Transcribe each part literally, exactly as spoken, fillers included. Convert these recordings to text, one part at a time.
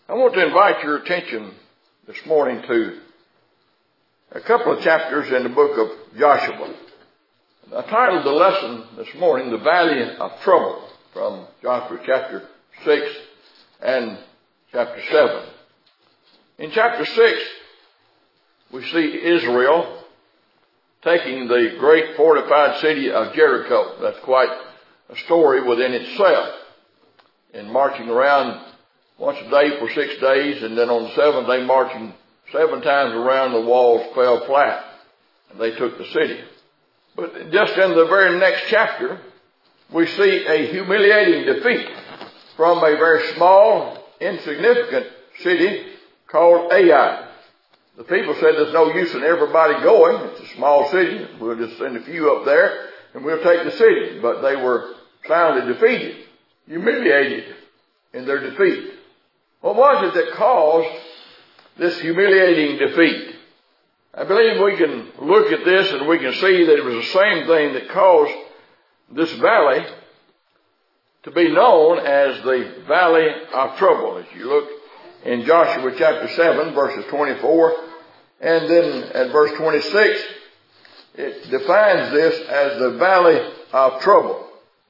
I want to invite your attention this morning to a couple of chapters in the book of Joshua. I titled the lesson this morning, The Valley of Trouble, from Joshua chapter six and chapter seven. In chapter six, we see Israel taking the great fortified city of Jericho. That's quite a story within itself. In marching around once a day for six days, and then on the seventh day marching seven times around, the walls fell flat, and they took the city. But just in the very next chapter, we see a humiliating defeat from a very small, insignificant city called Ai. The people said there's no use in everybody going. It's a small city. We'll just send a few up there and we'll take the city. But they were soundly defeated, humiliated in their defeat. What was it that caused this humiliating defeat? I believe we can look at this and we can see that it was the same thing that caused this valley to be known as the Valley of Trouble. As you look in Joshua chapter seven, verses twenty-four, and then at verse twenty-six, it defines this as the Valley of Trouble.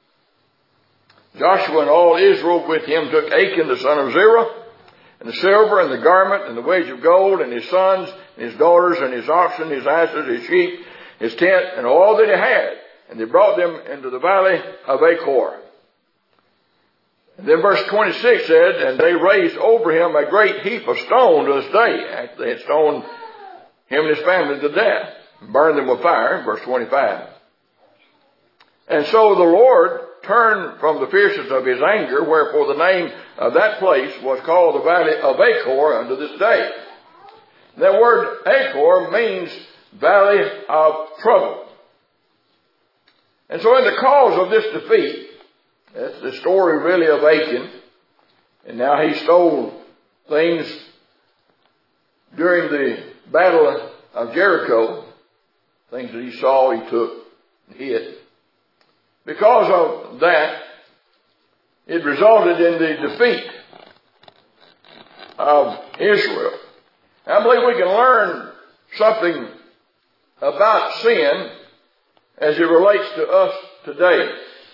Joshua and all Israel with him took Achan the son of Zerah, and the silver and the garment and the wedge of gold, and his sons and his daughters and his oxen, his asses, his sheep, his tent, and all that he had. And they brought them into the valley of Achor. And then verse twenty-six said, and they raised over him a great heap of stone to this day, after they had stoned him and his family to death, and burned them with fire, verse twenty-five. And so the Lord turned from the fierceness of his anger, wherefore the name of that place was called the Valley of Achor unto this day. That word Achor means Valley of Trouble. And so in the cause of this defeat, that's the story really of Achan, and now he stole things during the battle of Jericho, things that he saw, he took and hid. Because of that, it resulted in the defeat of Israel. I believe we can learn something about sin as it relates to us today.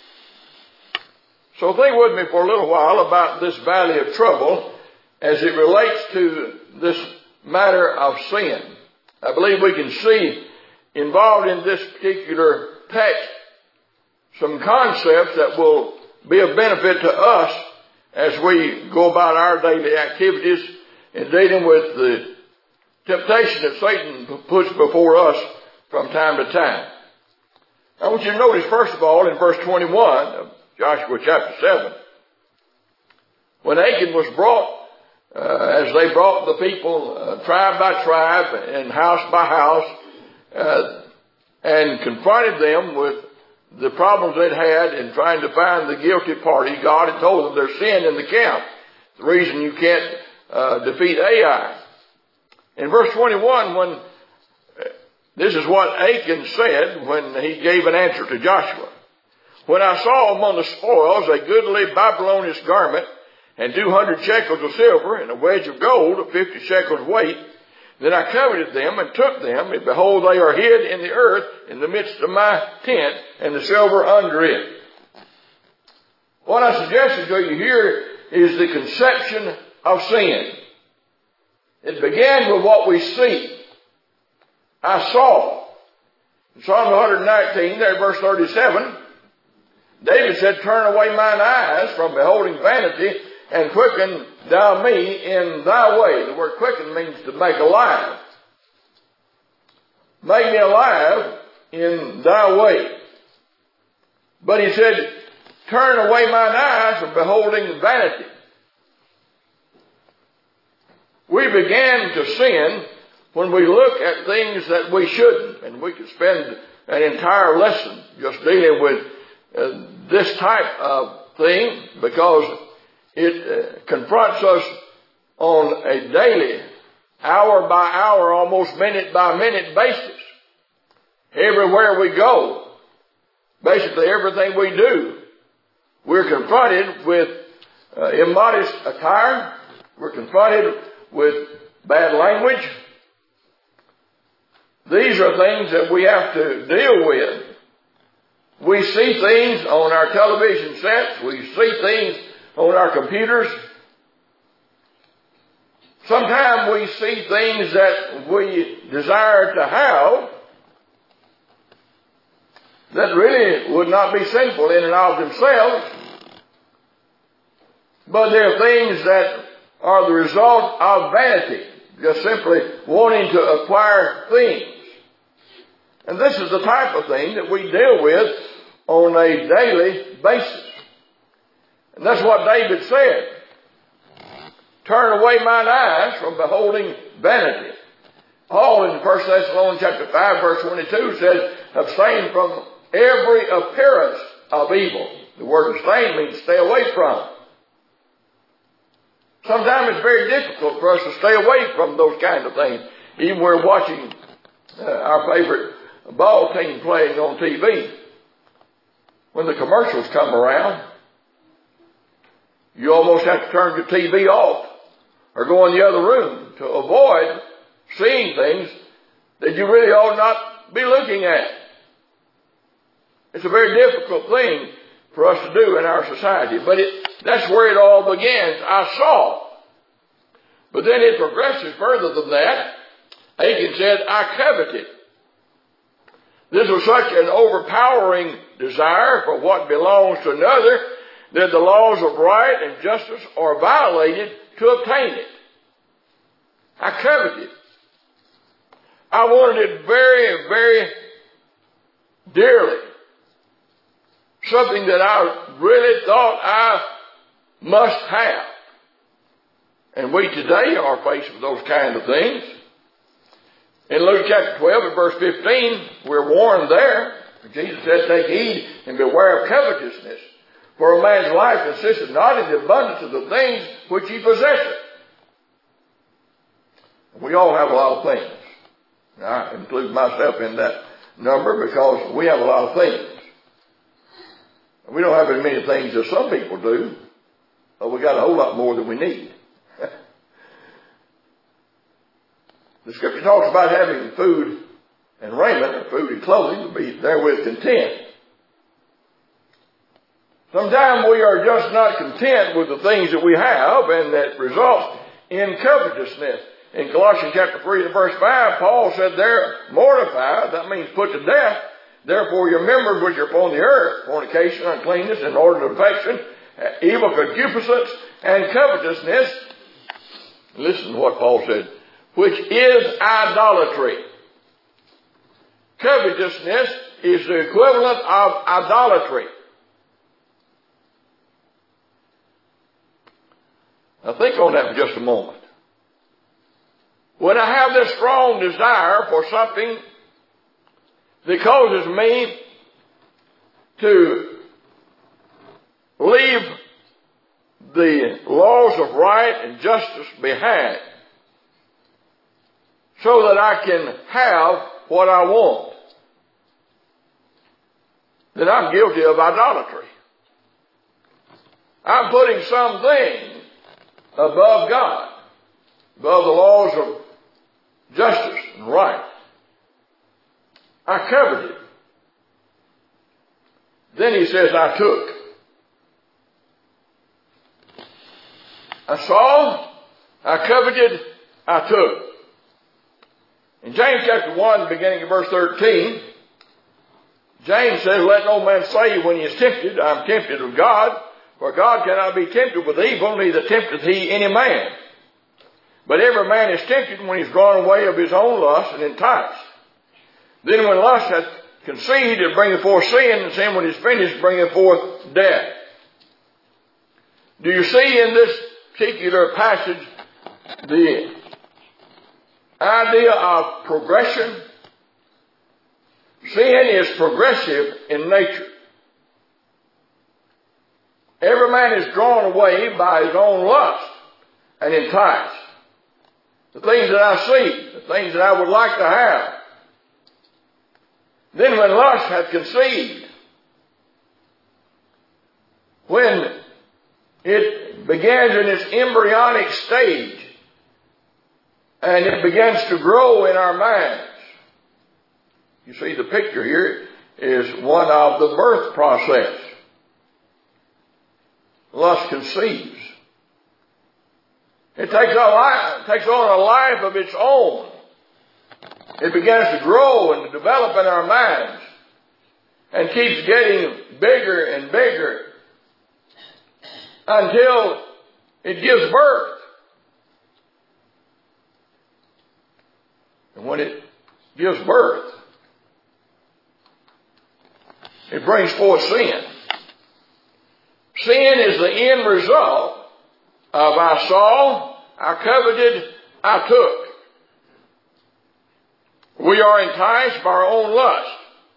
So think with me for a little while about this valley of trouble as it relates to this matter of sin. I believe we can see involved in this particular text some concepts that will be of benefit to us as we go about our daily activities in dealing with the temptation that Satan puts before us from time to time. I want you to notice, first of all, in verse twenty-one of Joshua chapter seven, when Achan was brought, uh, as they brought the people uh, tribe by tribe and house by house, uh, and confronted them with the problems they'd had in trying to find the guilty party, God had told them there's sin in the camp. The reason you can't uh, defeat Ai. In verse twenty-one, when uh, this is what Achan said when he gave an answer to Joshua. When I saw among the spoils a goodly Babylonish garment, and two hundred shekels of silver, and a wedge of gold of fifty shekels weight, then I coveted them and took them, and behold, they are hid in the earth in the midst of my tent, and the silver under it. What I suggested to you here is the conception of sin. It began with what we see. I saw. In Psalm one nineteen, there verse thirty-seven, David said, turn away mine eyes from beholding vanity, and quicken thou me in thy way. The word quicken means to make alive. Make me alive in thy way. But he said, turn away mine eyes from beholding vanity. We began to sin when we look at things that we shouldn't. And we could spend an entire lesson just dealing with uh, this type of thing, because it uh, confronts us on a daily, hour by hour, almost minute by minute basis. Everywhere we go, basically everything we do, we're confronted with uh, immodest attire, we're confronted with bad language. These are things that we have to deal with. We see things on our television sets. We see things on our computers. Sometimes we see things that we desire to have that really would not be sinful in and of themselves, but they're things that are the result of vanity, just simply wanting to acquire things. And this is the type of thing that we deal with on a daily basis. And that's what David said. Turn away mine eyes from beholding vanity. Paul in First Thessalonians chapter five verse twenty-two says, abstain from every appearance of evil. The word abstain means stay away from. Sometimes it's very difficult for us to stay away from those kind of things. Even we're watching uh, our favorite ball team playing on T V. When the commercials come around, you almost have to turn your T V off or go in the other room to avoid seeing things that you really ought not be looking at. It's a very difficult thing for us to do in our society, but it, that's where it all begins. I saw. But then it progresses further than that. Achan said, I coveted. This was such an overpowering desire for what belongs to another that the laws of right and justice are violated to obtain it. I coveted. I wanted it very, very dearly. Something that I really thought I must have. And we today are faced with those kind of things. In Luke chapter twelve and verse fifteen, we're warned there. Jesus said, take heed and beware of covetousness. For a man's life consisteth not in the abundance of the things which he possesseth. We all have a lot of things. I include myself in that number because we have a lot of things. We don't have as many things as some people do, but we got a whole lot more than we need. The scripture talks about having food and raiment, or food and clothing, to be therewith content. Sometimes we are just not content with the things that we have, and that results in covetousness. In Colossians chapter three and verse five, Paul said there, mortify, that means put to death, therefore your members which are upon the earth, fornication, uncleanness, inordinate affection, evil concupiscence, and covetousness. Listen to what Paul said, which is idolatry. Covetousness is the equivalent of idolatry. Now think on that for just a moment. When I have this strong desire for something that causes me to leave the laws of right and justice behind so that I can have what I want, then I'm guilty of idolatry. I'm putting something above God, above the laws of justice and right. I coveted. Then he says, I took. I saw, I coveted, I took. In James chapter one, beginning of verse thirteen, James says, let no man say when he is tempted, I am tempted of God, for God cannot be tempted with evil, neither tempteth he any man. But every man is tempted when he is drawn away of his own lust and enticed. Then when lust hath conceived, it bringeth forth sin, and sin when it is finished, bringeth forth death. Do you see in this particular passage the idea of progression? Sin is progressive in nature. Every man is drawn away by his own lust and enticed. The things that I see, the things that I would like to have. Then when lust hath conceived, when it begins in its embryonic stage, and it begins to grow in our minds. You see, the picture here is one of the birth process. Lust conceives. It takes, a life, it takes on a life of its own. It begins to grow and to develop in our minds and keeps getting bigger and bigger until it gives birth. And when it gives birth, it brings forth sin. Sin is the end result of I saw, I coveted, I took. We are enticed by our own lust.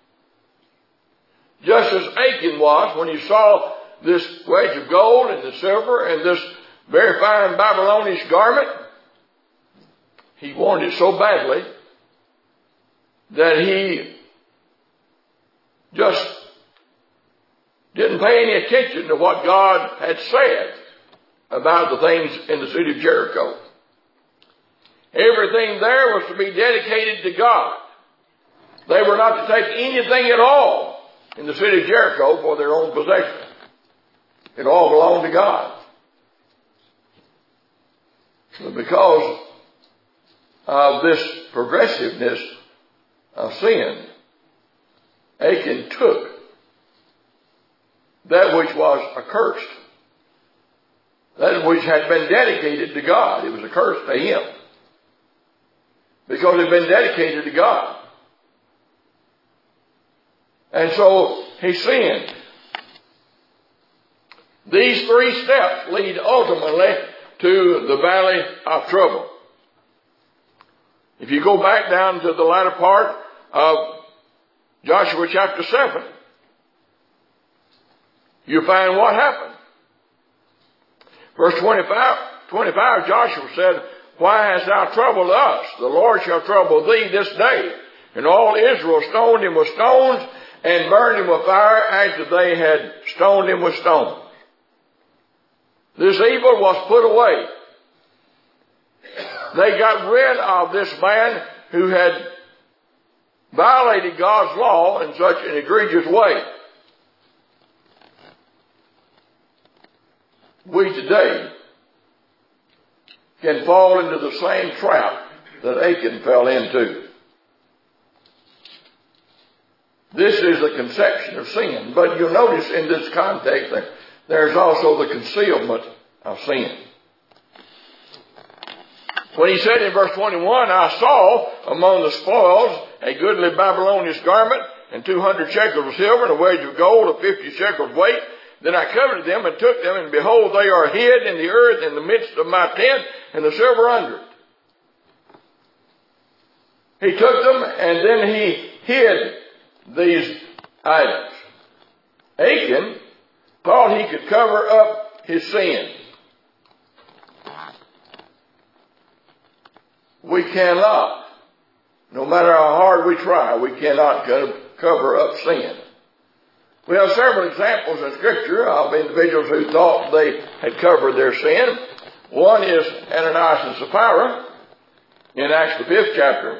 Just as Achan was when he saw this wedge of gold and the silver and this very fine Babylonish garment, he wanted it so badly that he just didn't pay any attention to what God had said about the things in the city of Jericho. Everything there was to be dedicated to God. They were not to take anything at all in the city of Jericho for their own possession. It all belonged to God. But because of this progressiveness of sin, Achan took that which was accursed, that which had been dedicated to God. It was a curse to him because it had been dedicated to God. And so he sinned. These three steps lead ultimately to the valley of trouble. If you go back down to the latter part of Joshua chapter seven, you find what happened. Verse twenty-five, twenty-five, Joshua said, "Why hast thou troubled us? The Lord shall trouble thee this day." And all Israel stoned him with stones and burned him with fire after they had stoned him with stones. This evil was put away. They got rid of this man who had violated God's law in such an egregious way. We today can fall into the same trap that Achan fell into. This is the conception of sin. But you'll notice in this context that there's also the concealment of sin. When he said in verse twenty-one, "I saw among the spoils a goodly Babylonian garment, and two hundred shekels of silver, and a wedge of gold of fifty shekels weight. Then I coveted them and took them, and behold, they are hid in the earth in the midst of my tent, and the silver under it." He took them, and then he hid these items. Achan thought he could cover up his sin. We cannot. No matter how hard we try, we cannot cover up sin. We have several examples in Scripture of individuals who thought they had covered their sin. One is Ananias and Sapphira in Acts the fifth chapter.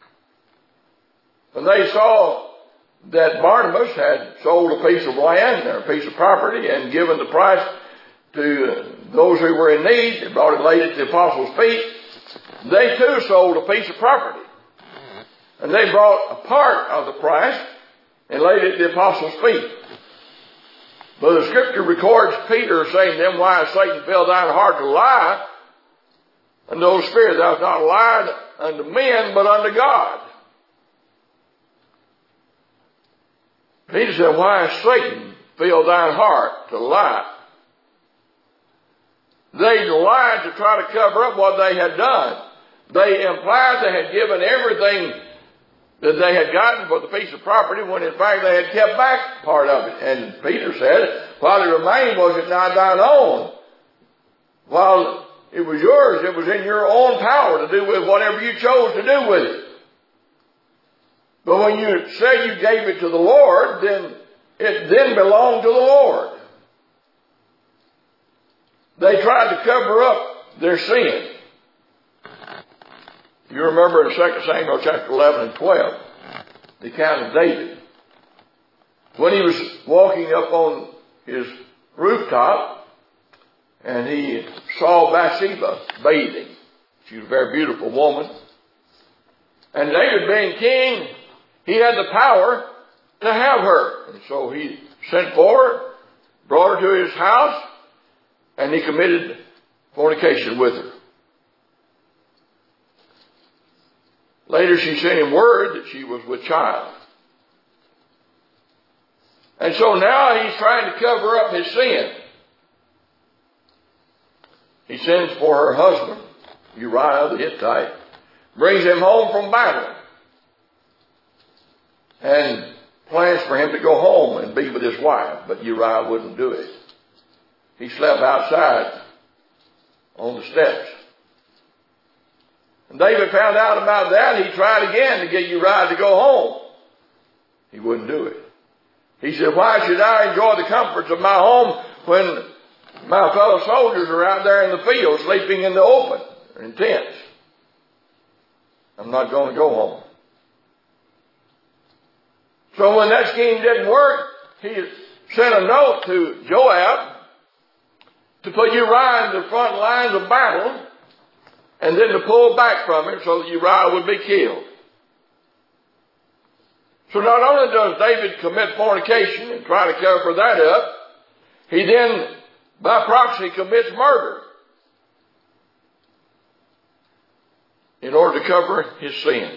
When they saw that Barnabas had sold a piece of land or a piece of property and given the price to those who were in need and brought it laid at the apostles' feet, they too sold a piece of property. And they brought a part of the price and laid it at the apostles' feet. But the Scripture records Peter saying to them, "Why has Satan filled thine heart to lie? And the Holy Spirit, thou hast not lied unto men, but unto God." Peter said, "Why has Satan filled thine heart to lie?" They lied to try to cover up what they had done. They implied they had given everything that they had gotten for the piece of property when in fact they had kept back part of it. And Peter said, "While it remained, was it not thine own? While it was yours, it was in your own power to do with whatever you chose to do with it. But when you say you gave it to the Lord, then it then belonged to the Lord." they tried to cover up their sin. You remember in Second Samuel chapter eleven and twelve, the account of David. When he was walking up on his rooftop, and he saw Bathsheba bathing. She was a very beautiful woman. And David being king, he had the power to have her. And so he sent for her, brought her to his house, and he committed fornication with her. Later she sent him word that she was with child. And so now he's trying to cover up his sin. He sends for her husband, Uriah the Hittite, brings him home from battle, and plans for him to go home and be with his wife, but Uriah wouldn't do it. He slept outside on the steps. And David found out about that. He tried again to get Uriah to go home. He wouldn't do it. He said, why should I enjoy the comforts of my home when my fellow soldiers are out there in the field sleeping in the open or in tents? I'm not going to go home. So when that scheme didn't work, he sent a note to Joab to put Uriah in the front lines of battle and then to pull back from him so that Uriah would be killed. So not only does David commit fornication and try to cover that up, he then, by proxy, commits murder in order to cover his sin.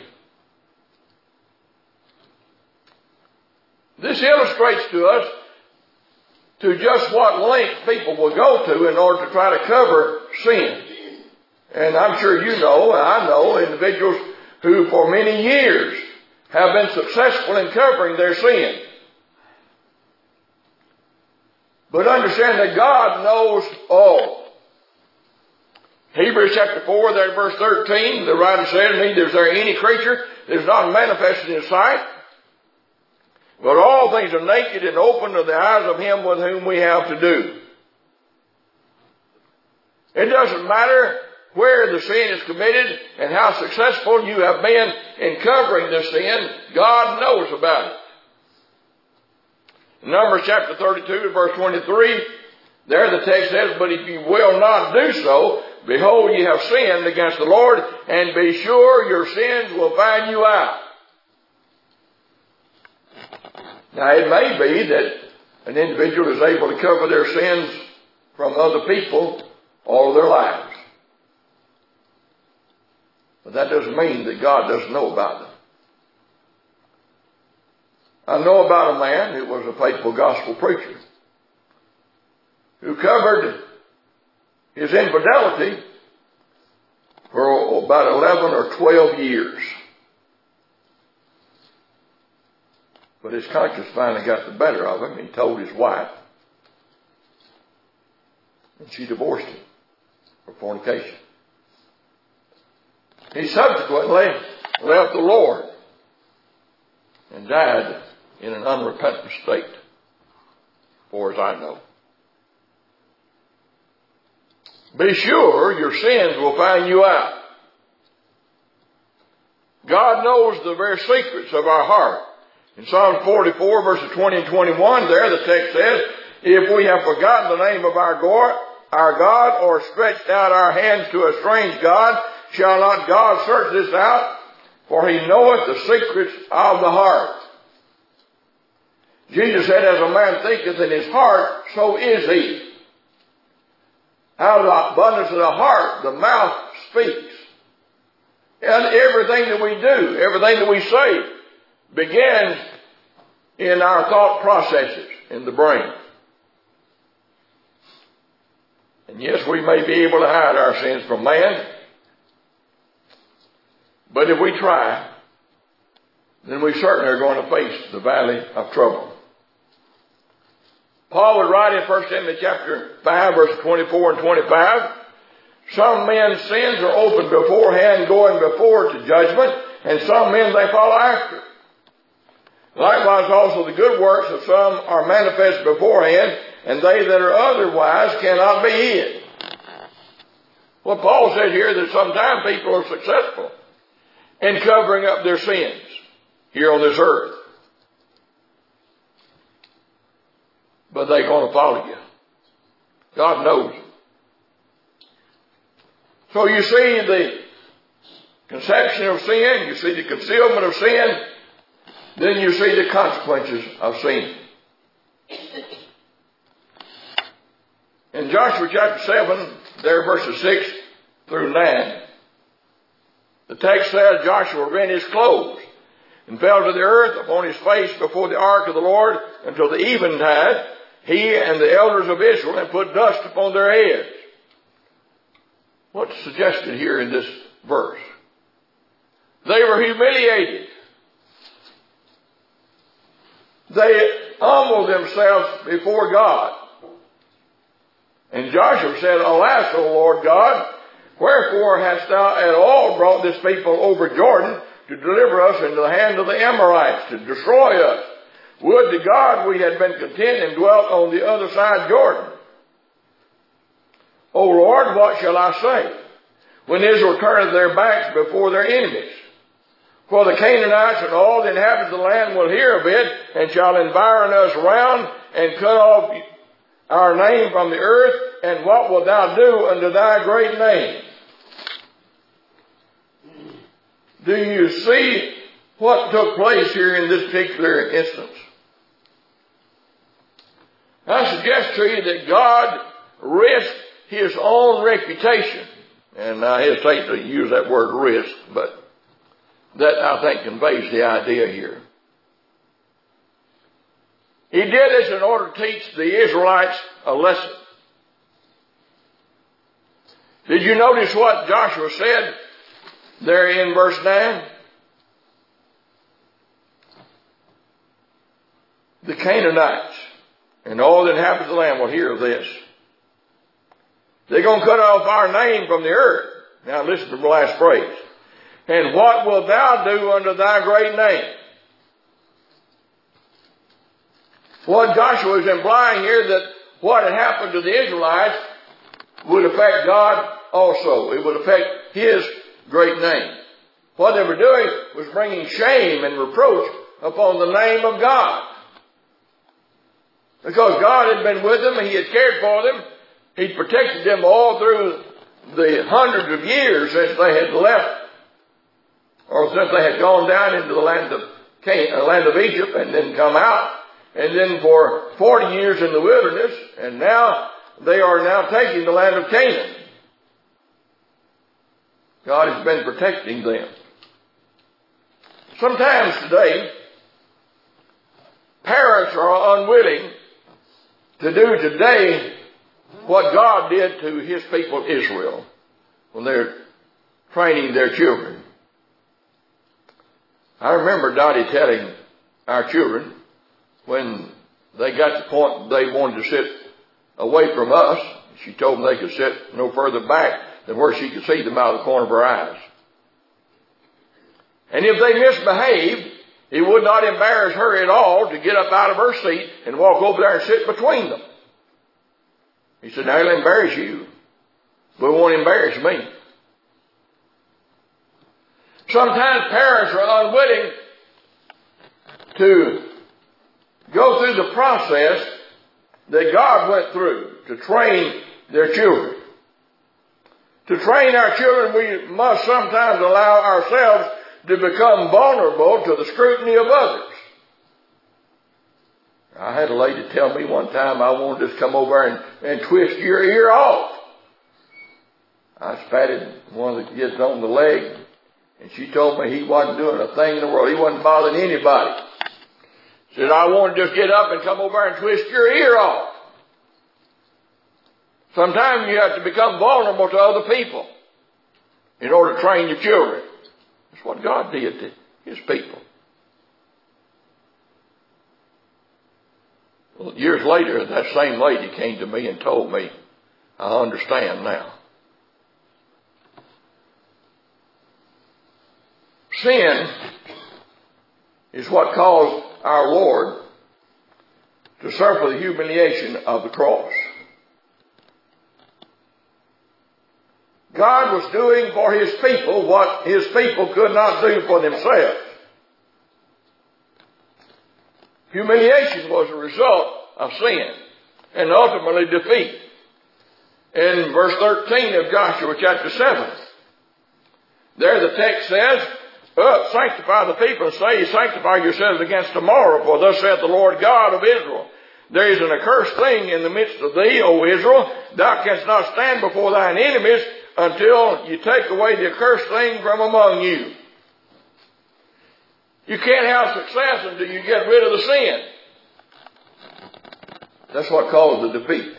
This illustrates to us to just what length people will go to in order to try to cover sin. And I'm sure you know, and I know, individuals who for many years have been successful in covering their sin. But understand that God knows all. Hebrews chapter four, there in verse thirteen, the writer said, neither is there any creature that is not manifested in his sight, but all things are naked and open to the eyes of him with whom we have to do. It doesn't matter where the sin is committed and how successful you have been in covering the sin, God knows about it. In Numbers chapter thirty-two, verse twenty-three, there the text says, but if you will not do so, behold, ye have sinned against the Lord, and be sure your sins will find you out. Now, it may be that an individual is able to cover their sins from other people all of their lives. But that doesn't mean that God doesn't know about them. I know about a man who was a faithful gospel preacher who covered his infidelity for about eleven or twelve years. But his conscience finally got the better of him. He told his wife. And she divorced him for fornication. He subsequently left the Lord and died in an unrepentant state, far as I know. Be sure your sins will find you out. God knows the very secrets of our heart. In Psalm forty-four, verses twenty and twenty-one, there the text says, if we have forgotten the name of our God, our God, or stretched out our hands to a strange God, shall not God search this out? For he knoweth the secrets of the heart. Jesus said, as a man thinketh in his heart, so is he. Out of the abundance of the heart, the mouth speaks. And everything that we do, everything that we say, begins in our thought processes in the brain. And yes, we may be able to hide our sins from man, but if we try, then we certainly are going to face the valley of trouble. Paul would write in First Timothy chapter five, verses twenty-four and twenty-five, some men's sins are open beforehand, going before to judgment, and some men they follow after. Likewise also the good works of some are manifest beforehand, and they that are otherwise cannot be hid. Well, Paul said here that sometimes people are successful in covering up their sins here on this earth. But they're going to follow you. God knows. So you see the conception of sin, you see the concealment of sin, then you see the consequences of sin. In Joshua chapter seven, there verses six through nine, the text says, Joshua rent his clothes and fell to the earth upon his face before the ark of the Lord until the eventide, he and the elders of Israel, and put dust upon their heads. What's suggested here in this verse? They were humiliated. They humbled themselves before God. And Joshua said, Alas, O Lord God, wherefore hast thou at all brought this people over Jordan to deliver us into the hand of the Amorites, to destroy us? Would to God we had been content and dwelt on the other side Jordan. O Lord, what shall I say when Israel turneth their backs before their enemies? For the Canaanites and all the inhabitants of the land will hear of it, and shall environ us round, and cut off our name from the earth. And what wilt thou do unto thy great name? Do you see what took place here in this particular instance? I suggest to you that God risked his own reputation. And I hesitate to use that word risk, but that I think conveys the idea here. He did this in order to teach the Israelites a lesson. Did you notice what Joshua said there in verse nine? The Canaanites and all that inhabit the land will hear of this. They're going to cut off our name from the earth. Now listen to the last phrase. And what wilt thou do unto thy great name? What Joshua is implying here, that what had happened to the Israelites would affect God also. It would affect his great name. What they were doing was bringing shame and reproach upon the name of God. Because God had been with them and he had cared for them. He'd protected them all through the hundreds of years since they had left, or since they had gone down into the land of Canaan, land of Egypt, and then come out, and then for forty years in the wilderness, and now they are now taking the land of Canaan. God has been protecting them. Sometimes today, parents are unwilling to do today what God did to his people Israel when they're training their children. I remember Dottie telling our children when they got to the point they wanted to sit away from us, she told them they could sit no further back than where she could see them out of the corner of her eyes. And if they misbehaved, it would not embarrass her at all to get up out of her seat and walk over there and sit between them. He said, now it'll embarrass you, but it won't embarrass me. Sometimes parents are unwilling to go through the process that God went through to train their children. To train our children, we must sometimes allow ourselves to become vulnerable to the scrutiny of others. I had a lady tell me one time, I wanted to just come over and, and twist your ear off. I patted one of the kids on the leg, and she told me he wasn't doing a thing in the world. He wasn't bothering anybody. She said, I want to just get up and come over and twist your ear off. Sometimes you have to become vulnerable to other people in order to train your children. That's what God did to his people. Well, years later, that same lady came to me and told me, I understand now. Sin is what caused our Lord to suffer the humiliation of the cross. God was doing for His people what His people could not do for themselves. Humiliation was a result of sin and ultimately defeat. In verse thirteen of Joshua chapter seven, there the text says, "Up, sanctify the people, and say, sanctify yourselves against tomorrow, for thus saith the Lord God of Israel, there is an accursed thing in the midst of thee, O Israel. Thou canst not stand before thine enemies until you take away the accursed thing from among you." You can't have success until you get rid of the sin. That's what caused the defeat.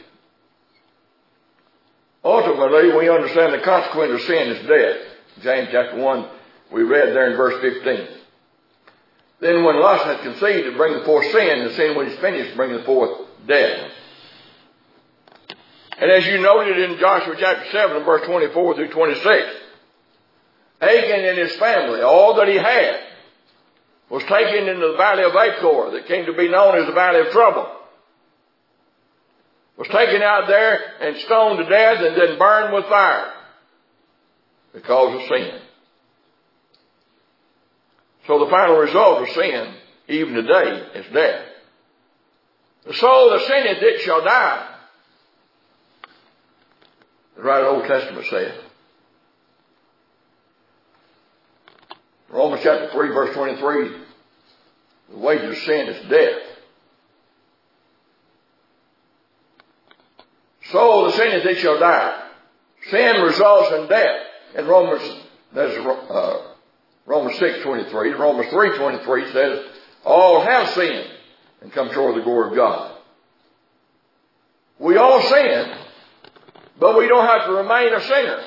Ultimately, we understand the consequence of sin is death. James chapter one, we read there in verse fifteen. Then when lust hath conceived, it bringeth forth sin, and sin when it's finished bringeth forth death. And as you noted in Joshua chapter seven, verse twenty-four through twenty-six, Achan and his family, all that he had, was taken into the valley of Achor, that came to be known as the valley of trouble. Was taken out there and stoned to death and then burned with fire because of sin. So the final result of sin, even today, is death. The soul that sinneth, it shall die. The right Old Testament says. Romans chapter three, verse twenty-three, the wages of sin is death. Soul that sinneth, it shall die. Sin results in death. In Romans, that's uh, Romans six twenty-three. Romans three twenty-three says, all have sinned and come short of the glory of God. We all sin, but we don't have to remain a sinner.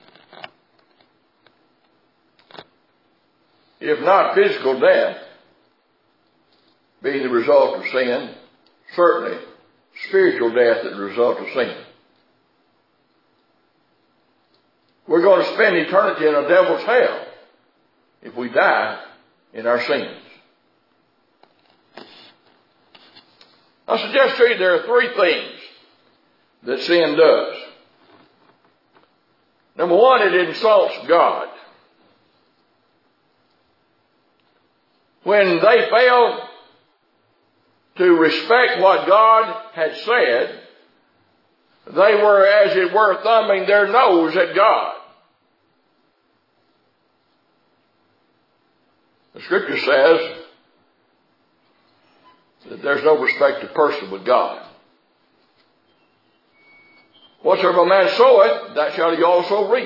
If not physical death being the result of sin, certainly spiritual death as a result of sin. We're going to spend eternity in a devil's hell if we die in our sins. I suggest to you there are three things that sin does. Number one, it insults God. When they fail to respect what God had said, they were, as it were, thumbing their nose at God. The Scripture says that there's no respect of person with God. Whatsoever a man soweth, that shall he also reap.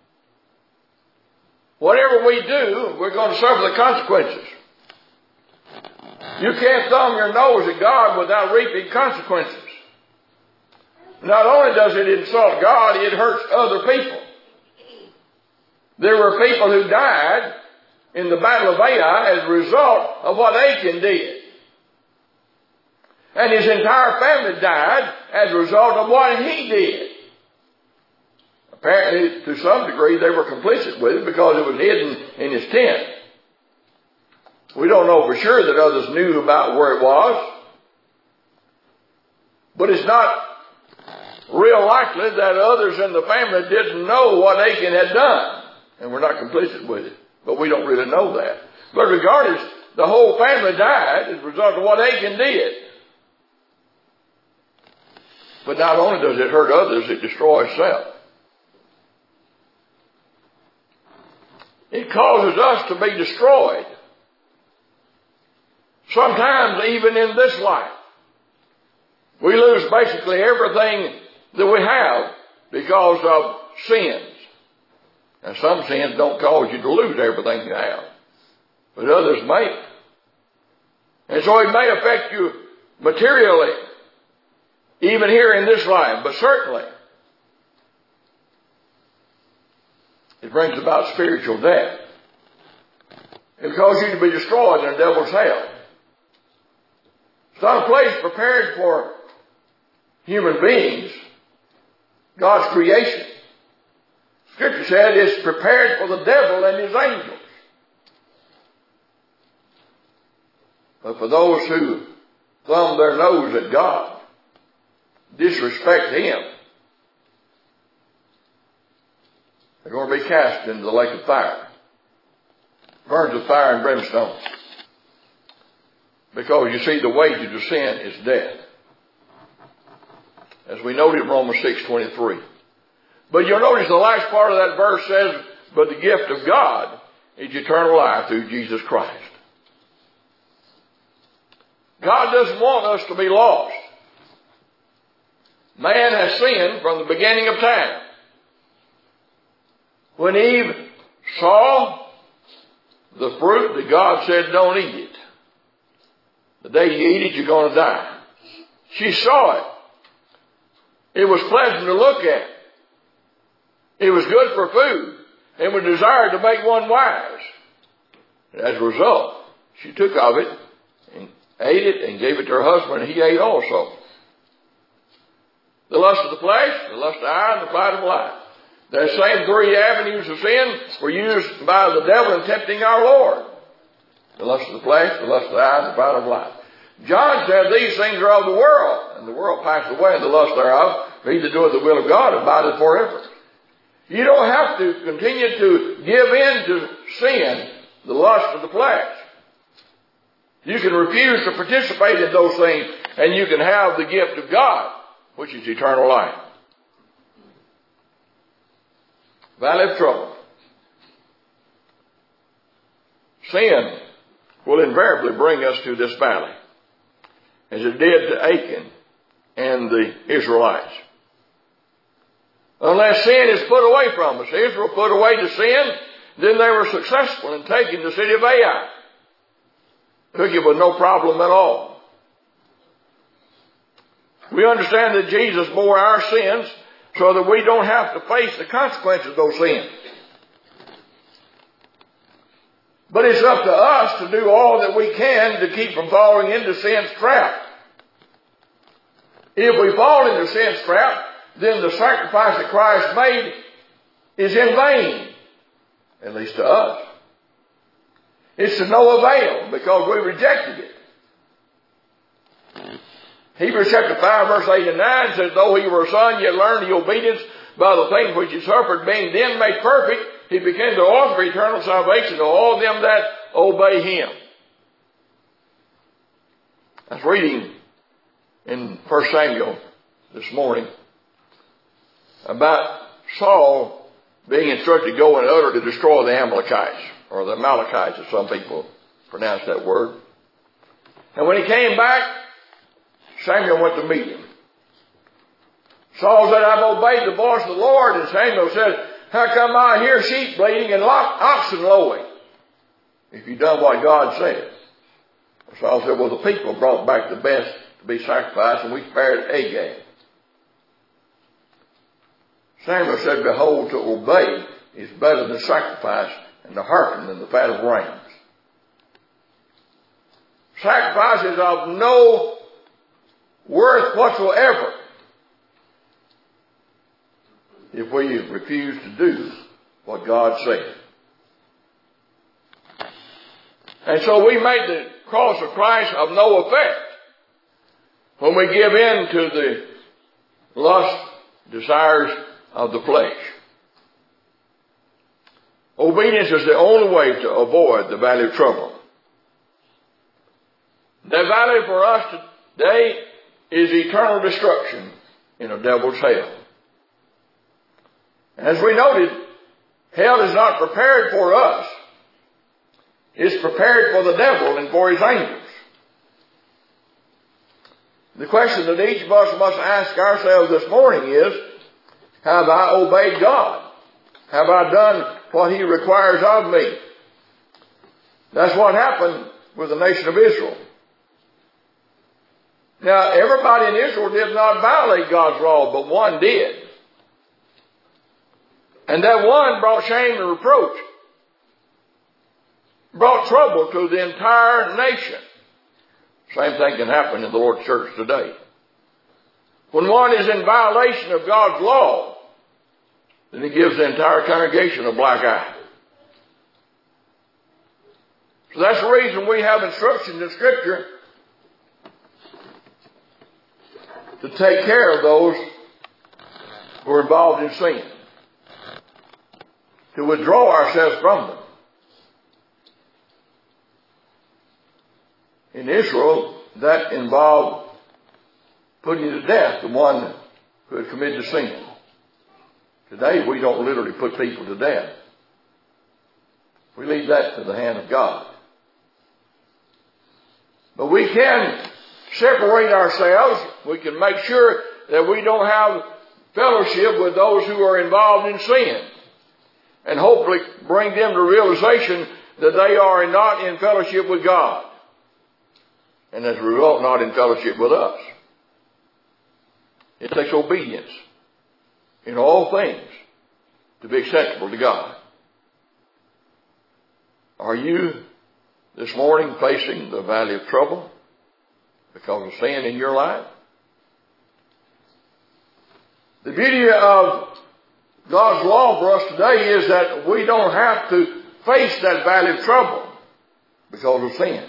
Whatever we do, we're going to suffer the consequences. You can't thumb your nose at God without reaping consequences. Not only does it insult God, it hurts other people. There were people who died in the battle of Ai as a result of what Achan did. And his entire family died as a result of what he did. Apparently, to some degree, they were complicit with it because it was hidden in his tent. We don't know for sure that others knew about where it was. But it's not real likely that others in the family didn't know what Achan had done. And were not complicit with it. But we don't really know that. But regardless, the whole family died as a result of what Achan did. But not only does it hurt others, it destroys self. It causes us to be destroyed. Sometimes even in this life. We lose basically everything that we have because of sins. And some sins don't cause you to lose everything you have. But others may. And so it may affect you materially, even here in this life. But certainly, it brings about spiritual death. It causes you to be destroyed in the devil's hell. It's not a place prepared for human beings. God's creation. Scripture said it's prepared for the devil and his angels. But for those who thumb their nose at God, disrespect Him, They're going to be cast into the lake of fire. Burns with fire and brimstone. Because you see, the wages of sin is death. As we noted in Romans six twenty-three. But you'll notice the last part of that verse says, but the gift of God is eternal life through Jesus Christ. God doesn't want us to be lost. Man has sinned from the beginning of time. When Eve saw the fruit that God said don't eat it. The day you eat it, you're going to die. She saw it. It was pleasant to look at. It was good for food and was desired to make one wise. And as a result, she took of it and ate it and gave it to her husband, and he ate also. The lust of the flesh, the lust of the eye, and the pride of life. The same three avenues of sin were used by the devil in tempting our Lord. The lust of the flesh, the lust of the eye, and the pride of life. John said these things are of the world, and the world passeth away, and the lust thereof. He that doeth the will of God abideth forever. You don't have to continue to give in to sin, the lust of the flesh. You can refuse to participate in those things, and you can have the gift of God, which is eternal life. Valley of trouble. Sin will invariably bring us to this valley, as it did to Achan and the Israelites. Unless sin is put away from us. Israel put away the sin, then they were successful in taking the city of Ai. Took it with no problem at all. We understand that Jesus bore our sins so that we don't have to face the consequences of those sins. But it's up to us to do all that we can to keep from falling into sin's trap. If we fall into sin's trap, then the sacrifice that Christ made is in vain, at least to us. It's to no avail because we rejected it. Hebrews chapter five verse eight and nine says, though he were a son, yet learned the obedience by the things which he suffered, being then made perfect, he became the author of eternal salvation to all them that obey him. I was reading in First Samuel this morning about Saul being instructed to go and utter to destroy the Amalekites, or the Amalekites, as some people pronounce that word. And when he came back, Samuel went to meet him. Saul said, I've obeyed the voice of the Lord. And Samuel said, how come I hear sheep bleating and oxen lowing? If you've done what God said. Saul said, well, the people brought back the best to be sacrificed, and we spared Agag. Samuel said, behold, to obey is better than sacrifice, and to hearken than the fat of rams. Sacrifice is of no worth whatsoever if we refuse to do what God said. And so we make the cross of Christ of no effect when we give in to the lust, desires of the flesh. Obedience is the only way to avoid the valley of trouble. The valley for us today is eternal destruction in a devil's hell. As we noted, hell is not prepared for us. It's prepared for the devil and for his angels. The question that each of us must ask ourselves this morning is, have I obeyed God? Have I done what he requires of me? That's what happened with the nation of Israel. Now, everybody in Israel did not violate God's law, but one did. And that one brought shame and reproach. Brought trouble to the entire nation. Same thing can happen in the Lord's church today. When one is in violation of God's law, then he gives the entire congregation a black eye. So that's the reason we have instructions in Scripture to take care of those who are involved in sin. to withdraw ourselves from them. In Israel, that involved putting to death the one who had committed the sin. Today, we don't literally put people to death. We leave that to the hand of God. But we can separate ourselves. We can make sure that we don't have fellowship with those who are involved in sin. And hopefully bring them to realization that they are not in fellowship with God. And as a result, not in fellowship with us. It takes obedience in all things to be acceptable to God. Are you this morning facing the valley of trouble because of sin in your life? The beauty of God's law for us today is that we don't have to face that valley of trouble because of sin.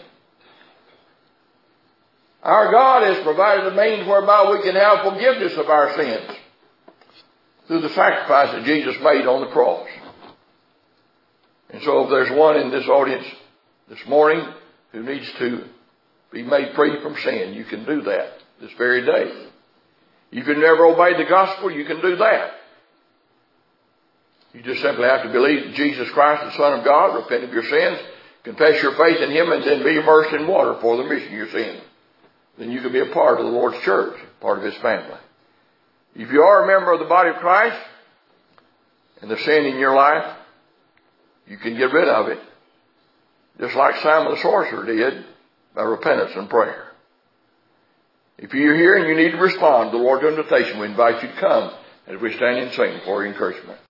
Our God has provided the means whereby we can have forgiveness of our sins through the sacrifice that Jesus made on the cross. And so if there's one in this audience this morning who needs to be made free from sin, you can do that this very day. You can never obey the gospel, you can do that. You just simply have to believe that Jesus Christ, the Son of God, repent of your sins, confess your faith in Him, and then be immersed in water for the remission of your sins. Then you can be a part of the Lord's church, part of His family. If you are a member of the body of Christ, and the sin in your life, you can get rid of it, just like Simon the sorcerer did, by repentance and prayer. If you're here and you need to respond to the Lord's invitation, we invite you to come as we stand and sing for your encouragement.